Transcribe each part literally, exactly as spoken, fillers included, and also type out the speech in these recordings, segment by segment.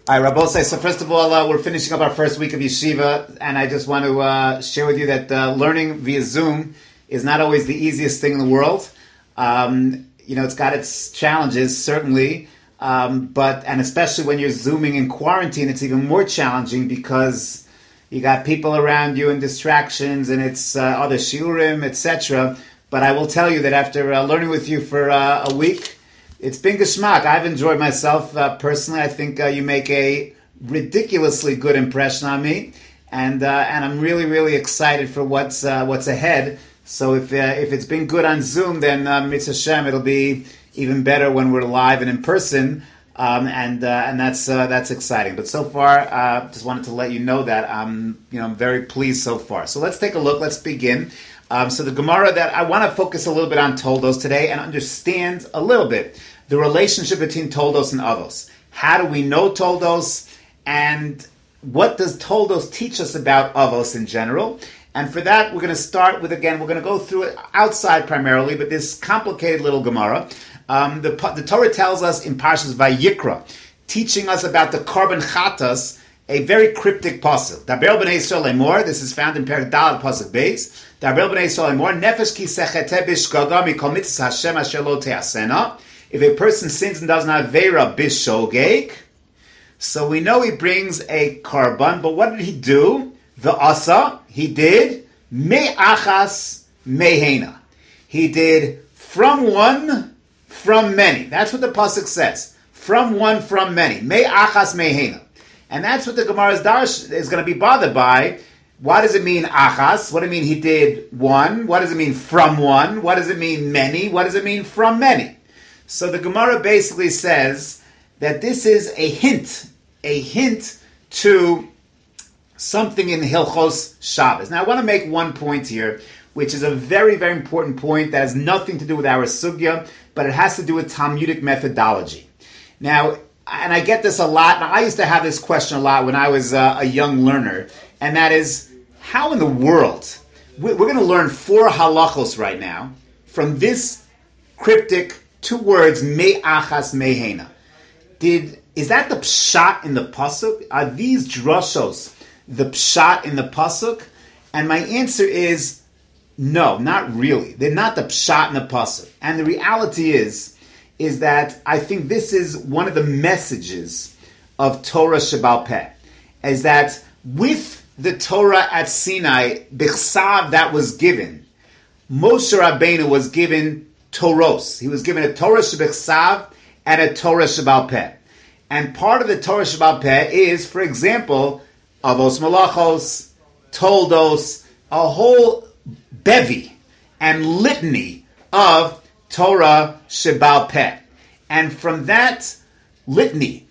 All right, Rabosai. So first of all, uh, we're finishing up our first week of yeshiva, and I just want to uh, share with you that uh, learning via Zoom is not always the easiest thing in the world. Um, you know, it's got its challenges, certainly, um, but and especially when you're Zooming in quarantine, it's even more challenging because you got people around you and distractions, and it's uh, other shiurim, et cetera. But I will tell you that after uh, learning with you for uh, a week, it's been geschmack. I've enjoyed myself uh, personally. I think uh, you make a ridiculously good impression on me, and uh, and I'm really really excited for what's uh, what's ahead. So if uh, if it's been good on Zoom, then uh, Mitzvah Hashem, it'll be even better when we're live and in person, um, and uh, and that's uh, that's exciting. But so far, uh, just wanted to let you know that I'm you know I'm very pleased so far. So let's take a look. Let's begin. Um, so the Gemara that I want to focus a little bit on Toldos today and understand a little bit the relationship between Toldos and Avos. How do we know Toldos, and what does Toldos teach us about Avos in general? And for that, we're going to start with, again, we're going to go through it outside primarily, but this complicated little Gemara. Um, the, the Torah tells us in Parshas Vayikra, teaching us about the Korban Chatas, a very cryptic pasuk. Daber b'nei Yisrael lemor. This is found in Perek Daled pasuk Beis. Daber b'nei Yisrael lemor. Nefesh ki sechete b'shgaga mikol mitzvos Hashem asher lo te'asena. If a person sins and does not vera b'shogeg, so we know he brings a korban. But what did he do? The asa he did me'achas mehena. He did from one, from many. That's what the pasuk says. From one, from many. Me'achas mehena. And that's what the Gemara's Darsh is going to be bothered by. What does it mean, achas? What does it mean he did one? What does it mean from one? What does it mean many? What does it mean from many? So the Gemara basically says that this is a hint, a hint to something in Hilchos Shabbos. Now I want to make one point here, which is a very, very important point that has nothing to do with our sugya, but it has to do with Talmudic methodology. Now, and I get this a lot, and I used to have this question a lot when I was uh, a young learner, and that is, how in the world, we're going to learn four halachos right now from this cryptic two words, me'achas mehena. Did, is that the pshat in the pasuk? Are these drashos the pshat in the pasuk? And my answer is, no, not really. They're not the pshat in the pasuk. And the reality is, is that I think this is one of the messages of Torah Shebal Peh, is that with the Torah at Sinai, B'chsav that was given, Moshe Rabbeinu was given Toros. He was given a Torah Shebechsav and a Torah Shebal Peh. And part of the Torah Shebal Peh is, for example, Avos Malachos, Toldos, a whole bevy and litany of Torah Shebal Peh. And from that litany,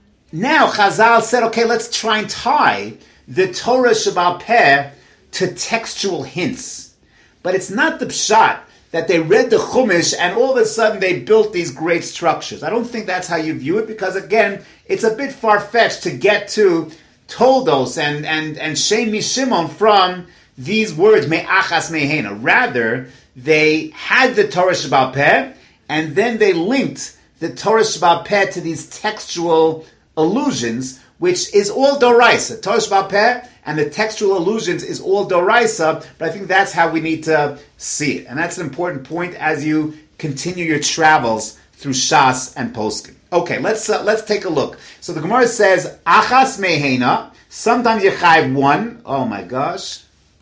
now Chazal said, okay, let's try and tie the Torah Shebal Peh to textual hints. But it's not the pshat that they read the Chumash and all of a sudden they built these great structures. I don't think that's how you view it, because again, it's a bit far-fetched to get to Toldos and, and, and Shem Mishimon from these words, Me'achas Mehena. Rather, they had the Torah Shebal Peh, and then they linked the Torah Shebal Peh to these textual allusions, which is all Doraisa. Torah Shebal Peh and the textual allusions is all Doraisa, but I think that's how we need to see it. And that's an important point as you continue your travels through Shas and Poskim. Okay, let's uh, let's take a look. So the Gemara says, Achas Mehena, sometimes you chayv one. Oh my gosh.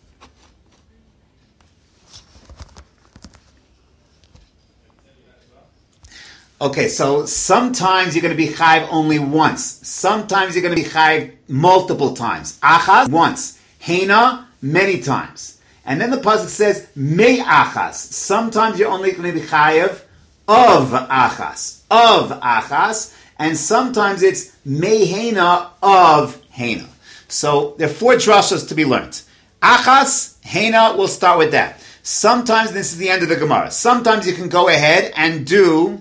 Okay, so sometimes you're going to be chayv only once. Sometimes you're going to be chayv multiple times. Achas, once. Hena, many times. And then the pasuk says, me achas. Sometimes you're only going to be chayv of achas. Of achas. And sometimes it's me hena of hena. So there are four drashos to be learned. Achas, hena, we'll start with that. Sometimes, this is the end of the Gemara, sometimes you can go ahead and do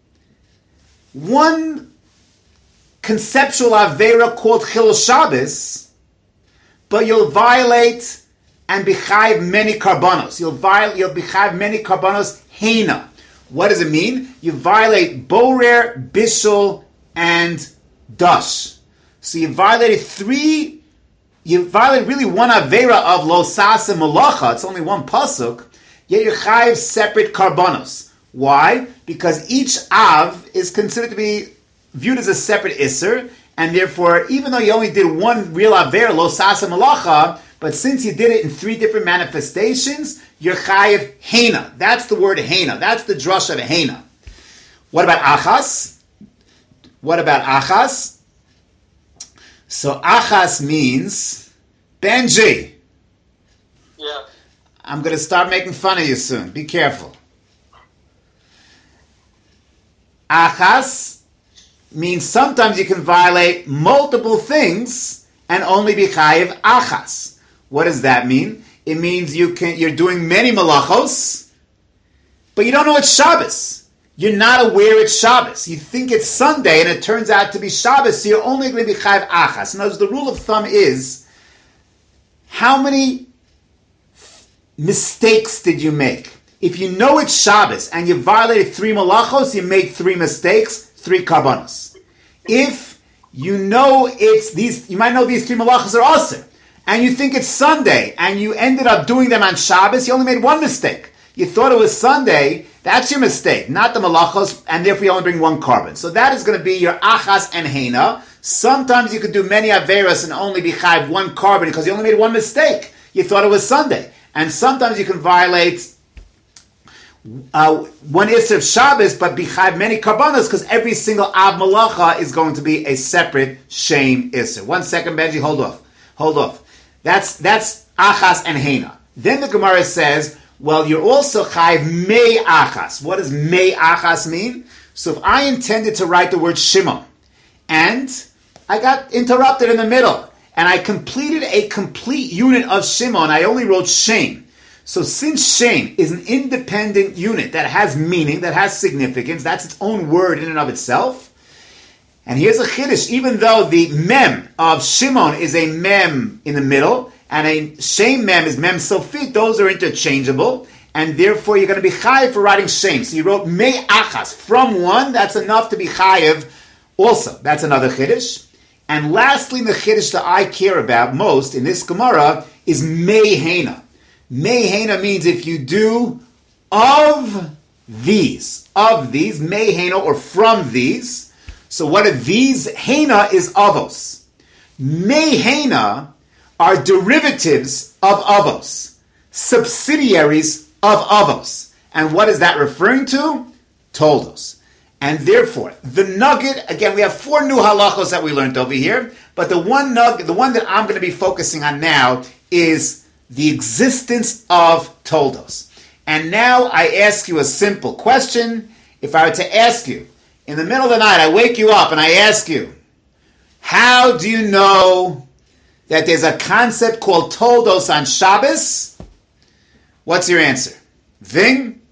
one conceptual Avera called Chil Shabbos, but you'll violate and be chayiv many karbanos. You'll violate, you'll be chayiv many karbanos hena. What does it mean? You violate borer, bishul, and dash. So you violated three, you violated really one Avera of Lo Sasa Malacha, it's only one Pasuk, yet you're chayiv separate karbanos. Why? Because each Av is considered to be viewed as a separate Isser, and therefore, even though you only did one real Avera, Lo Sasa Malacha, but since you did it in three different manifestations, you're chayiv Hena. That's the word Hena. That's the drush of Hena. What about Achas? What about Achas? So Achas means Benji. Yeah. I'm going to start making fun of you soon. Be careful. Achas means sometimes you can violate multiple things and only be chayiv Achas. What does that mean? It means you can, you're doing many malachos, but you don't know it's Shabbos. You're not aware it's Shabbos. You think it's Sunday, and it turns out to be Shabbos, so you're only going to be chayiv Achas. In other words, the rule of thumb is, how many mistakes did you make? If you know it's Shabbos, and you violated three malachos, you made three mistakes, three karbanos. If you know it's these, you might know these three malachos are aser, and you think it's Sunday, and you ended up doing them on Shabbos, you only made one mistake. You thought it was Sunday, that's your mistake, not the malachos, and therefore you only bring one carbon. So that is going to be your achas and hena. Sometimes you could do many averas and only be chayiv one carbon because you only made one mistake. You thought it was Sunday. And sometimes you can violate uh, one isser of Shabbos, but be chayiv many karbanos because every single av malacha is going to be a separate shame isser. One second, Benji, hold off. Hold off. That's that's achas and hena. Then the Gemara says, well, you're also chayiv mei achas. What does mei achas mean? So if I intended to write the word Shimon, and I got interrupted in the middle, and I completed a complete unit of Shimon, I only wrote Shem. So since Shem is an independent unit that has meaning, that has significance, that's its own word in and of itself, and here's a chiddush, even though the mem of Shimon is a mem in the middle, and a Shem mem is mem sofit, those are interchangeable, and therefore you're going to be chayiv for writing Shem. So you wrote mei achas, from one, that's enough to be chayiv also. That's another chiddush. And lastly, the chiddush that I care about most in this Gemara is mei hena. Mei hena means if you do of these, of these, mei hena, or from these. So what are these? Hena is avos. Mei hena are derivatives of avos, subsidiaries of avos. And what is that referring to? Toldos. And therefore, the nugget, again, we have four new halachos that we learned over here, but the one nugget, the one that I'm going to be focusing on now is the existence of toldos. And now I ask you a simple question. If I were to ask you, in the middle of the night, I wake you up and I ask you, how do you know that there's a concept called toldos on Shabbos? What's your answer? Ving?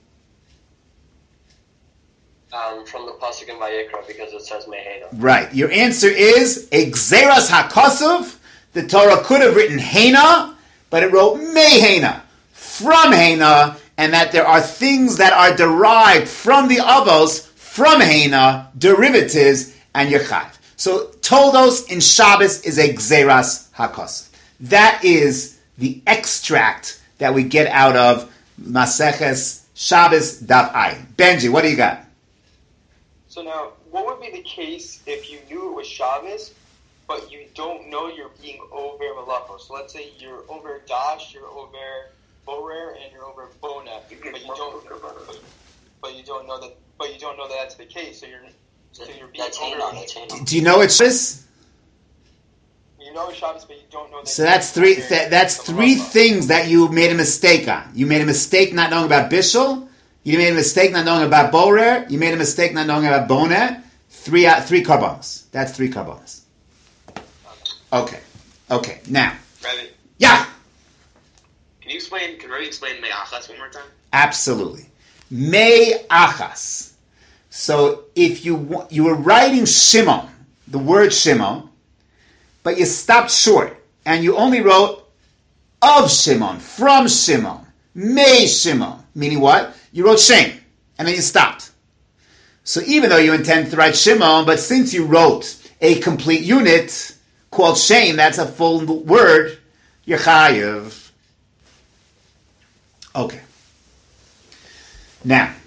Um, from the pasuk in Vayikra, because it says Mehena. Right. Your answer is a Gzeras HaKosov. The Torah could have written Hena, but it wrote Mehena, from Hena, and that there are things that are derived from the Avos, from Hena, derivatives, and Yechav. So Toldos in Shabbos is a Gzeras HaKosov. That is the extract that we get out of Maseches Shabbos Daf Ayin. Benji, what do you got? So now, what would be the case if you knew it was Shabbos, but you don't know you're being over Malacho? So let's say you're over Dash, you're over Borer, and you're over Bona, but you don't, but, but you don't know that, but you don't know that that's the case. So you're, so you're being that's over. Hena. Do you know it's Shabbos? You know it's Shabbos, but you don't know that. So that's three. Th- that's three things that you made a mistake on. You made a mistake not knowing about Bishul. You made a mistake not knowing about Borer. You made a mistake not knowing about Boneh. Three, uh, three karbanos. That's three karbanos. Okay. Okay. Now. Rabbi, Yeah. can you explain? Can Rabbi explain me'achas one more time? Absolutely. Mei achas. So if you you were writing Shimon, the word Shimon, but you stopped short and you only wrote of Shimon, from Shimon, Mei Shimon, meaning what? You wrote Shem, and then you stopped. So even though you intended to write Shimon, but since you wrote a complete unit, called shame, that's a full word, you're chayiv. Okay. Now,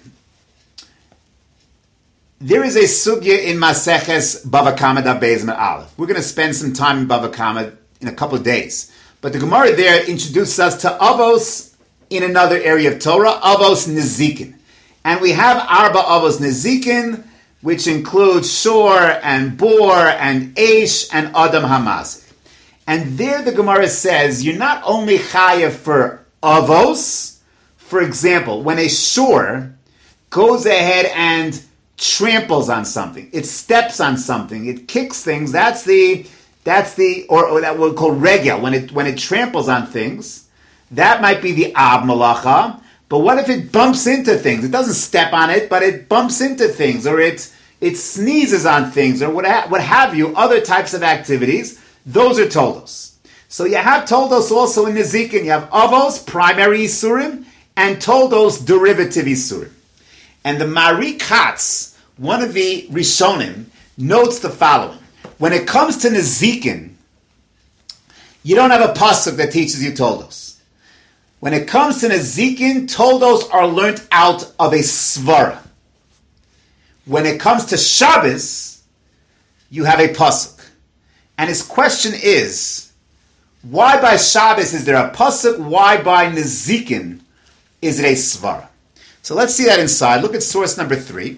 there is a sugya in Maseches Bava Kama Daf Beis Amud Aleph. We're going to spend some time in Bava Kama in a couple of days. But the Gemara there introduces us to Avos in another area of Torah, Avos Nezikin. And we have Arba Avos Nezikin, which includes Shor and Bor and Eish and Adam Hamazik. And there the Gemara says, you're not only chayav for Avos. For example, when a Shor goes ahead and tramples on something, it steps on something, it kicks things, that's the, that's the, or, or that we'll call regel, when it, when it tramples on things, that might be the Ab Malacha. But what if it bumps into things? It doesn't step on it, but it bumps into things, or it it sneezes on things, or what, ha- what have you, other types of activities. Those are toldos. So you have toldos also in Nezikin. You have avos, primary isurim, and toldos, derivative isurim. And the Mari Katz, one of the Rishonim, notes the following. When it comes to Nezikin, you don't have a pasuk that teaches you toldos. When it comes to Nezikin, toldos are learnt out of a svara. When it comes to Shabbos, you have a pasuk. And his question is, why by Shabbos is there a pasuk? Why by Nezikin is it a svara? So let's see that inside. Look at source number three.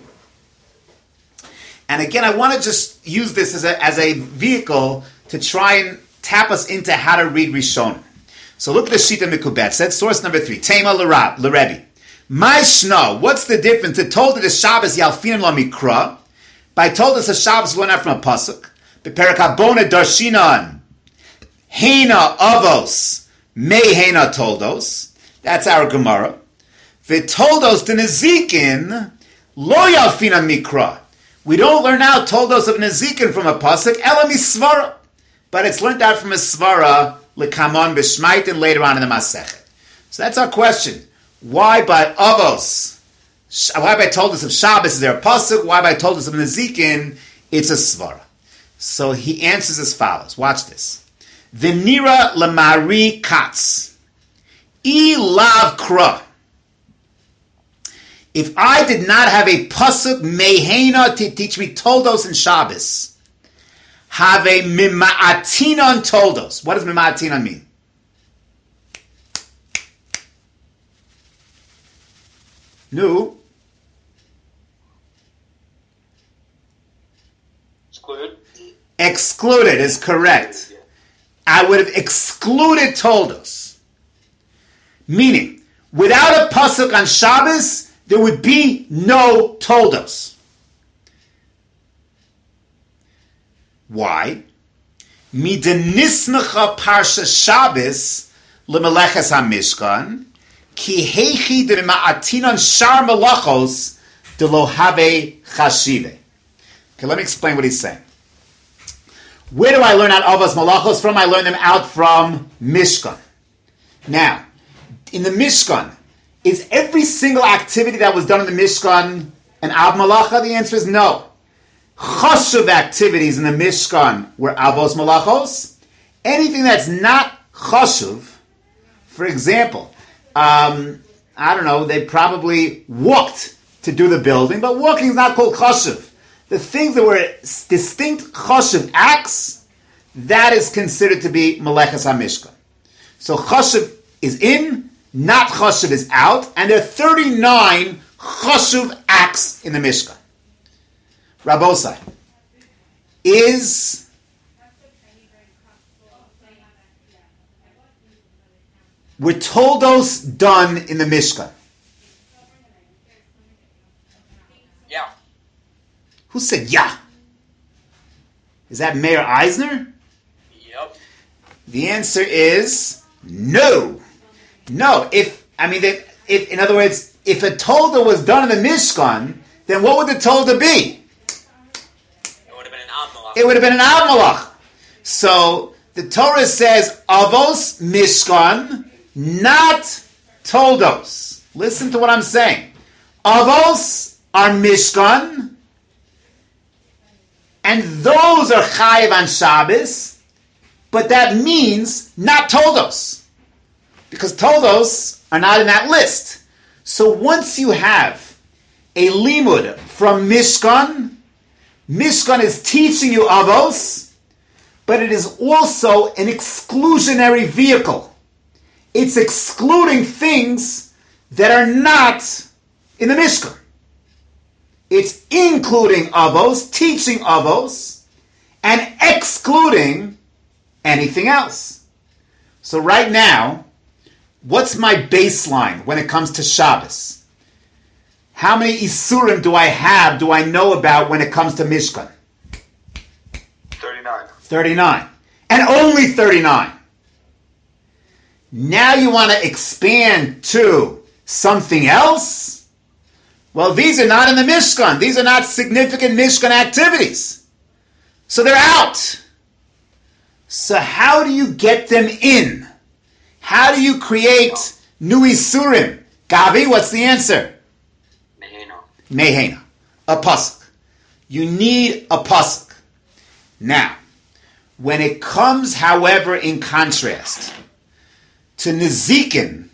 And again, I want to just use this as a, as a vehicle to try and tap us into how to read Rishonim. So look at the Shita Mikubet. Said source number three. Tema l'Rebbe. My shno. What's the difference? It told it a Shabbos Yalfinan la Mikra. By told us a Shabbos learn out from a pasuk. Beperak Habona Darshinan. Hena Avos. May Hena Toldos. That's our Gemara. V'toldos to Nezikin. Lo Yalfinan Mikra. We don't learn out toldos of Nezikin from a pasuk. Ela misvara. But it's learned out from a svara. L'kamon b'shmait, and later on in the Masechet. So that's our question. Why by Avos? Why by Toldos of Shabbos is there a pasuk? Why by Toldos of Nezikin it's a svara? So he answers as follows. Watch this. V'nira l'mari katz. I lav kra. If I did not have a pasuk mehena to teach me Toldos and Shabbos, have a mima'atinon toldos. What does mima'atinon mean? No. Excluded. Excluded is correct. I would have excluded toldos. Meaning, without a pasuk on Shabbos, there would be no toldos. Why? Midenisnacha parsha Shabbos lemeleches hamishkan ki heichi de ma'atinon shar melachos de lo have chashive. Okay, let me explain what he's saying. Where do I learn out avos malachos from? I learn them out from Mishkan. Now, in the Mishkan, is every single activity that was done in the Mishkan an av malacha? The answer is no. Chashuv activities in the Mishkan were avos malachos. Anything that's not chashuv, for example, um, I don't know, they probably walked to do the building, but walking is not called chashuv. The things that were distinct chashuv acts, that is considered to be meleches hamishkan. So chashuv is in, not chashuv is out, and there are thirty-nine chashuv acts in the Mishkan. Rabosai, is were toldos done in the Mishkan? Yeah. Who said yeah? Is that Mayor Eisner? Yep. The answer is no. No. If I mean, if, if in other words, if a tolda was done in the Mishkan, then what would the tolda be? It would have been an av malach. So the Torah says avos mishkan, not toldos. Listen to what I'm saying. Avos are mishkan, and those are chayiv on Shabbos, but that means not Toldos, because Toldos are not in that list. So once you have a limud from Mishkan, Mishkan is teaching you Avos, but it is also an exclusionary vehicle. It's excluding things that are not in the Mishkan. It's including Avos, teaching Avos, and excluding anything else. So right now, what's my baseline when it comes to Shabbos? How many Isurim do I have, do I know about when it comes to Mishkan? thirty-nine. thirty-nine. And only thirty-nine. Now you want to expand to something else? Well, these are not in the Mishkan. These are not significant Mishkan activities. So they're out. So how do you get them in? How do you create new Isurim? Gavi, what's the answer? Mehena. Mehena. A pasuk. You need a pasuk. Now, when it comes, however, in contrast to Nezikin,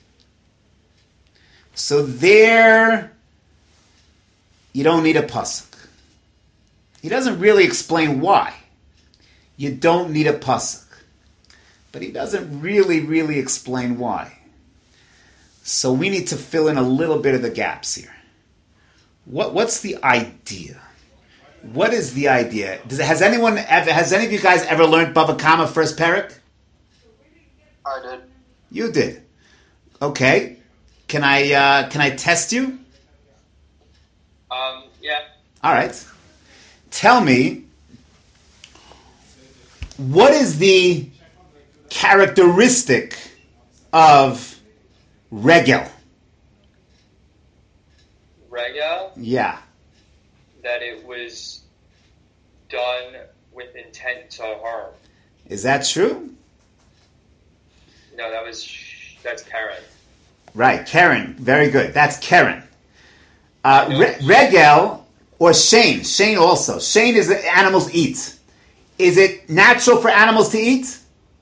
so there you don't need a pasuk. He doesn't really explain why. You don't need a pasuk. But he doesn't really, really explain why. So we need to fill in a little bit of the gaps here. What, what's the idea? What is the idea? Does, has anyone ever, has any of you guys ever learned Bava Kama first parak? I did. You did. Okay. Can I uh, can I test you? Um, yeah. All right. Tell me, what is the characteristic of regel? Regel, Yeah. that it was done with intent to harm. Is that true? No, that was, that's Karen. Right, Karen. Very good. That's Karen. Uh, re- regel or Shane. Shane also. Shane is that animals eat. Is it natural for animals to eat?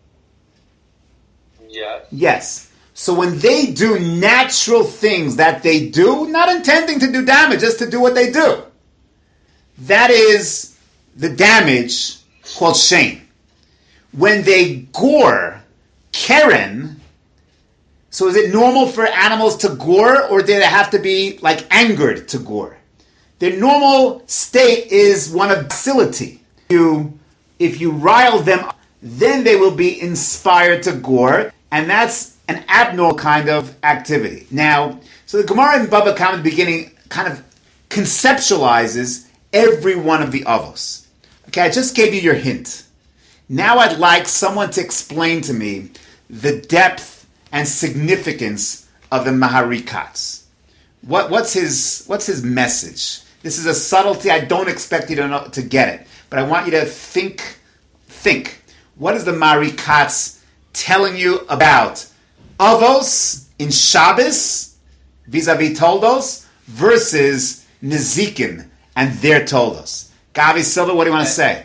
Yes. Yes. So when they do natural things that they do, not intending to do damage, just to do what they do, that is the damage called Shane. When they gore Karen, so is it normal for animals to gore, or do they have to be like angered to gore? Their normal state is one of docility. You, if you rile them up, then they will be inspired to gore, and that's an abnormal kind of activity. Now, so the Gemara in Bava Kama at the beginning kind of conceptualizes every one of the avos. Okay, I just gave you your hint. Now I'd like someone to explain to me the depth and significance of the Maharikats. What, what's his what's his message? This is a subtlety. I don't expect you to know, to get it, but I want you to think. Think. What is the Maharikats telling you about Avos in Shabbos vis-a-vis Toldos versus Nezikin and their Toldos? Gavi Silva, what do you want to say?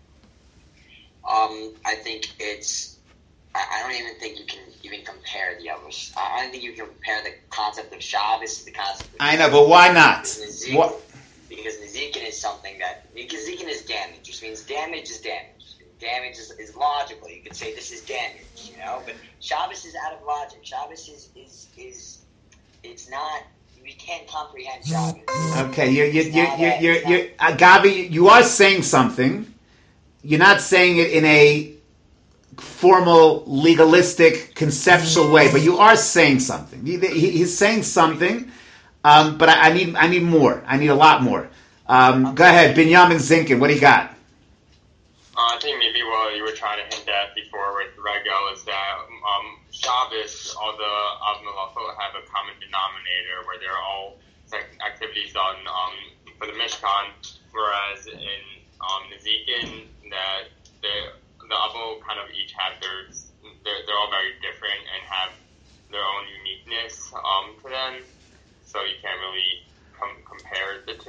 Um, I think it's. I, I don't even think you can even compare the others. I don't think you can compare the concept of Shabbos to the concept of. I know, but why not? Nezik, What? Because Nezikin is something that. Because Nezikin is damage, which means damage is damage. Damage is, is logical. You could say this is damage, you know? But Shabbos is out of logic. Shabbos is. is, is it's not. We can't comprehend Shabbos. Okay, you're, you're, It's you're, not you're, a- you're, it's you're, uh, Gabi, you are saying something. You're not saying it in a formal, legalistic, conceptual way, but you are saying something. He, he, he's saying something, um, but I, I need I need more. I need a lot more. Um, go ahead, Binyamin Zinkin, what do you got? Uh, I think maybe what you were trying to hint at before with Regel is that um, Shabbos, all the Av Malachot have a common denominator where they're all activities done um, for the Mishkan, whereas in um, Nezikin, that the the Avo kind of each have their they're, they're all very different and have their own uniqueness um, to them, so you can't really com- compare the two.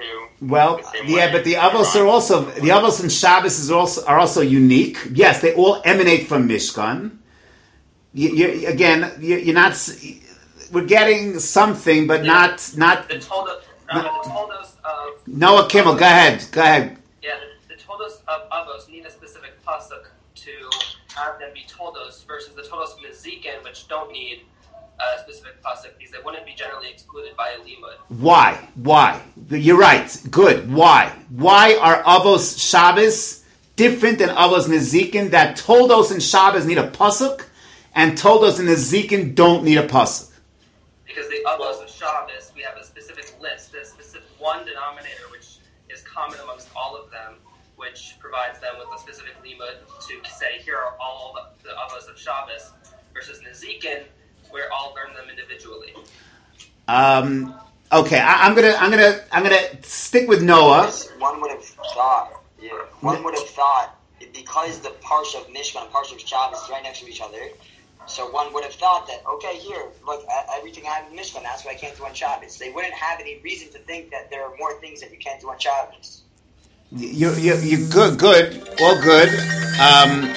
Well, the same yeah, way but the in avos Iran. are also the avos and Shabbos is also are also unique. Yes, they all emanate from Mishkan. You, you, again, you, you're not. s- We're getting something, but Yeah. not not. The Toldos, Rabbi, the Toldos of Noah Kimmel, go ahead, go ahead. yeah, the, the Toldos of Avos need a specific pasuk to have them be Toldos versus the Toldos of Nezikin, which don't need a specific pasuk because they wouldn't be generally excluded by a limud. Why? Why? You're right. Good. Why? Why are avos Shabbos different than avos Nezikin? That Toldos and Shabbos need a pasuk, and Toldos and Nezikin don't need a pasuk. Because the Avos of Shabbos, we have a specific list, a specific one denominator, which is common amongst all of them, which provides them with a specific limud to say, here are all the, the Avos of Shabbos, versus Nezikin, where all learn them individually. Um, okay, I, I'm gonna, I'm gonna, I'm gonna stick with Noah. Because one would have thought, yeah, one would have thought, because the parsha of Mishkan and parsha of Shabbos is right next to each other, so one would have thought that, okay, here, look, uh, everything I have in Mishkan, that's what I can't do on Shabbos. They wouldn't have any reason to think that there are more things that you can't do on Shabbos. You, you, you good, good, all good, um,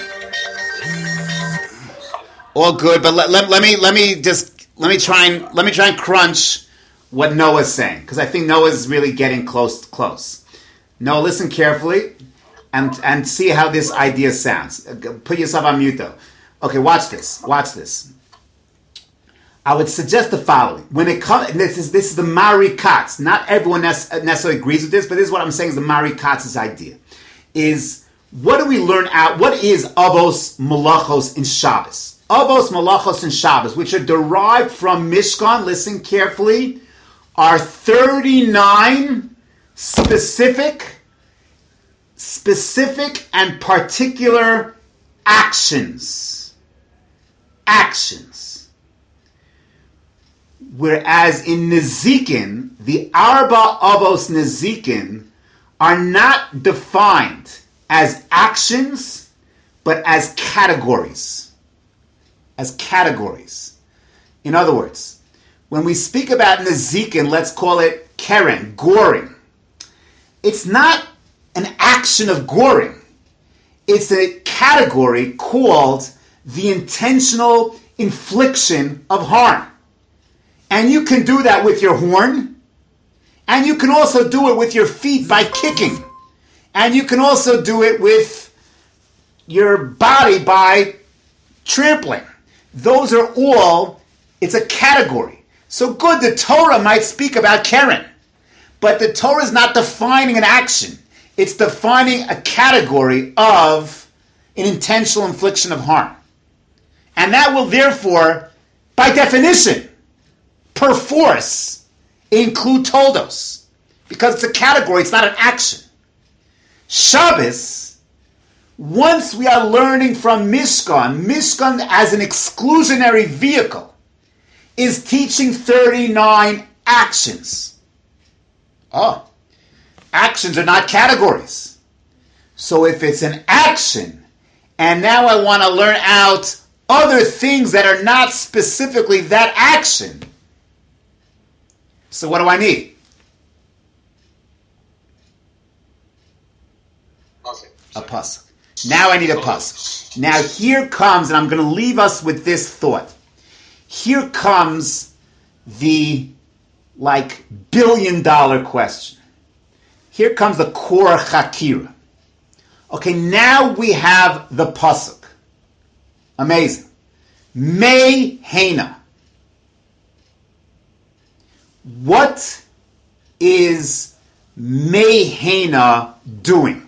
all good. But let, let, let me, let me just, let me try and, let me try and crunch what Noah's saying, because I think Noah's really getting close, close. Noah, listen carefully, and and see how this idea sounds. Put yourself on mute, though. Okay, watch this. Watch this. I would suggest the following: when it comes, this is this is the Mari Katz. Not everyone necessarily agrees with this, but this is what I'm saying is the Mari Katz's idea. Is what do we learn out? What is avos malachos in Shabbos? Avos malachos in Shabbos, which are derived from Mishkan. Listen carefully. Are thirty-nine specific, specific and particular actions. Actions. Whereas in Nezikin, the Arba Avos Nezikin are not defined as actions, but as categories. As categories. In other words, when we speak about Nezikin, let's call it Keren, goring. It's not an action of goring. It's a category called the intentional infliction of harm. And you can do that with your horn, and you can also do it with your feet by kicking, and you can also do it with your body by trampling. Those are all, it's a category. So good, the Torah might speak about Keren, but the Torah is not defining an action. It's defining a category of an intentional infliction of harm. And that will therefore, by definition, per force, include toldos. Because it's a category, it's not an action. Shabbos, once we are learning from Mishkan, Mishkan as an exclusionary vehicle, is teaching thirty-nine actions. Oh, actions are not categories. So if it's an action, and now I want to learn out other things that are not specifically that action, so what do I need? A pasuk. Now I need a pasuk. Now here comes, and I'm going to leave us with this thought. Here comes the, like, billion dollar question. Here comes the core chakira. Okay, now we have the pasuk. Amazing. Mei Hena. What is Mei Hena doing?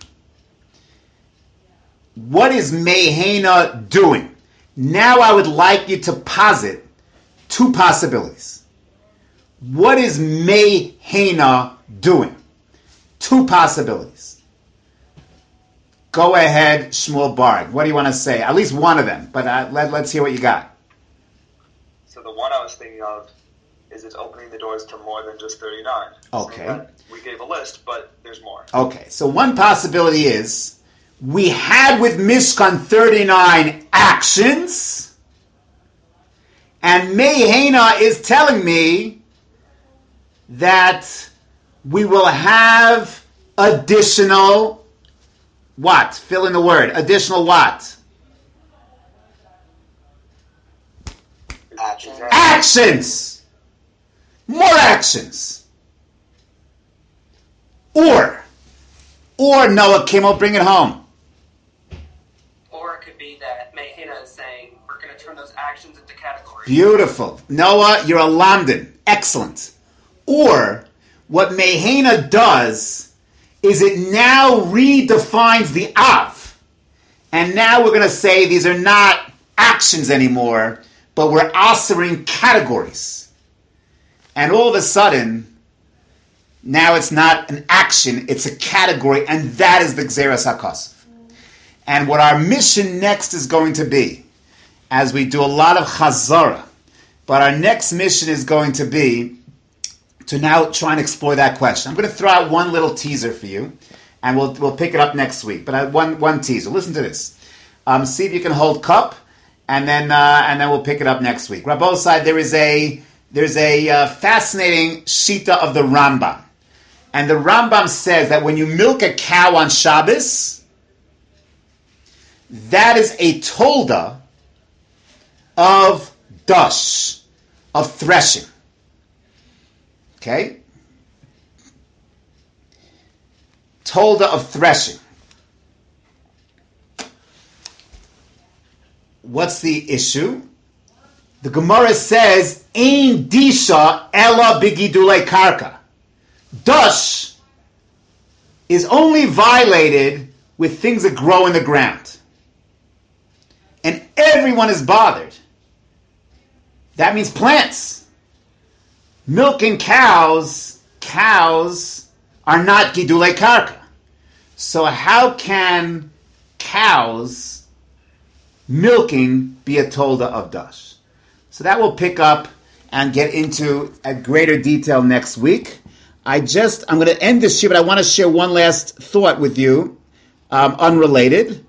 What is Mei Hena doing? Now I would like you to posit two possibilities. What is Mei Hena doing? Two possibilities. Go ahead, Shmuel Bard. What do you want to say? At least one of them, but uh, let, let's hear what you got. So the one I was thinking of is it's opening the doors to more than just thirty-nine. Okay. So we gave a list, but there's more. Okay, so one possibility is we had with Mishkan thirty-nine actions, and Mei Hena is telling me that we will have additional what? Fill in the word. Additional what? Actions. Actions. More actions. Or, or Noah Kimmel, bring it home. Or it could be that Mehena is saying we're going to turn those actions into categories. Beautiful. Noah, you're a lamdan. Excellent. Or, what Mehena does is it now redefines the Av. And now we're going to say these are not actions anymore, but we're answering categories. And all of a sudden, now it's not an action, it's a category, and that is the Gzeras HaKosov. And what our mission next is going to be, as we do a lot of Chazara, but our next mission is going to be to now try and explore that question. I'm going to throw out one little teaser for you, and we'll we'll pick it up next week. But I, one one teaser. Listen to this. Um, see if you can hold cup, and then uh, and then we'll pick it up next week. Rabbosai, there is a there's a uh, fascinating shita of the Rambam, and the Rambam says that when you milk a cow on Shabbos, that is a tolda of dash, of threshing. Okay? Tolda of threshing. What's the issue? The Gemara says, Ein disha ela bigidulei karka. Dush is only violated with things that grow in the ground. And everyone is bothered. That means plants. Milking cows, cows are not gidulei karka. So how can cows milking be a tolda of dash? So that will pick up and get into a greater detail next week. I just, I'm going to end this year, but I want to share one last thought with you, um, unrelated.